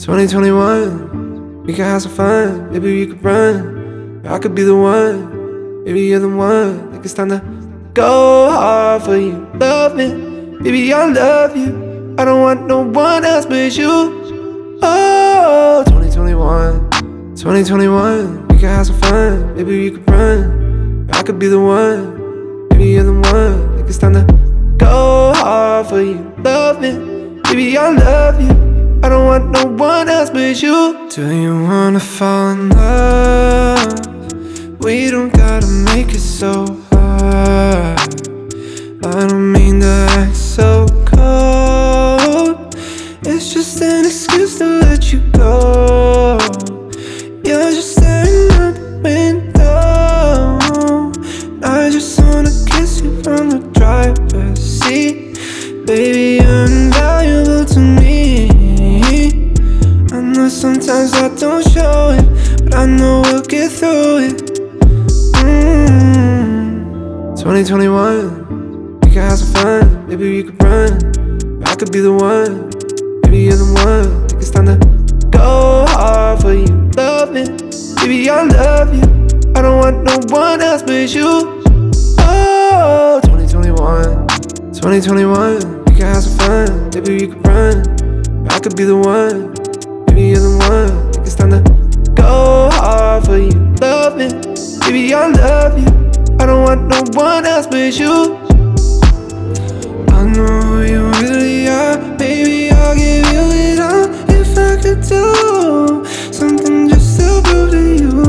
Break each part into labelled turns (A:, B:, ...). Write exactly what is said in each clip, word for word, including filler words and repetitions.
A: twenty twenty-one, we could have some fun. Maybe we could run, I could be the one. Maybe you're the one. Like it's time to go hard for you. Love me, baby, I love you. I don't want no one else but you. Oh, twenty twenty-one, twenty twenty-one, we could have some fun. Maybe we could run, I could be the one. Maybe you're the one. Like it's time to go hard for you. Love me, baby, I love you. I don't want no one else but you. Do you wanna fall in love? We don't gotta make it so hard. I don't mean to act so cold. It's just an excuse to let you go. You're just staring out the window, and I just wanna kiss you from the driver's seat. Baby, you're invaluable to me. I know sometimes I don't show it, but I know we'll get through it. mm. twenty twenty-one, we could have some fun. Maybe we could run, I could be the one. Maybe you're the one. Like it's time to go hard for you. Love me, baby, I love you. I don't want no one else but you. Oh, twenty twenty-one, twenty twenty-one, we could have some fun. Maybe we could run, I could be the one. Maybe you're the one. Like it's time to go hard for you. Love me, baby, I love you. I don't want no one else but you. I know who you really are. Baby, I'll give you it all. If I could do something just to prove to you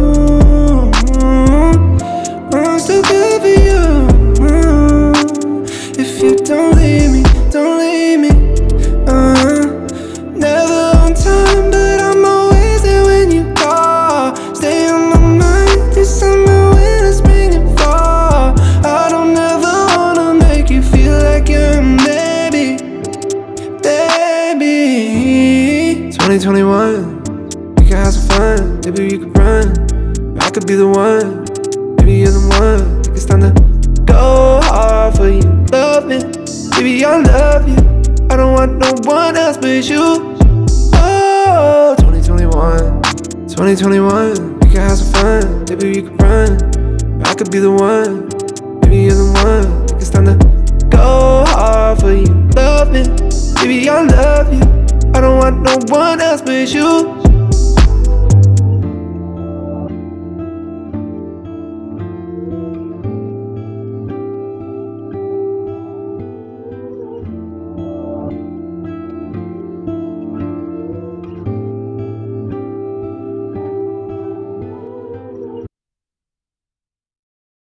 A: I'm still good for you. If you don't leave me, don't leave me. uh, Never on time, but I'm always there when you call. Stay on my mind this summer when it's spring and fall. I don't ever wanna make you feel like you're a baby, baby. twenty twenty-one, we could have some fun. Maybe we could run, I could be the one. Maybe you're the one. Like it's time to go hard for you. Love me, baby, I love you. I don't want no one else but you. Oh, twenty twenty-one, twenty twenty-one, we could have some fun. Maybe we could run, I could be the one. Maybe you're the one. Like it's time to go hard for you. Love me, baby, I love you. I don't want no one else but you.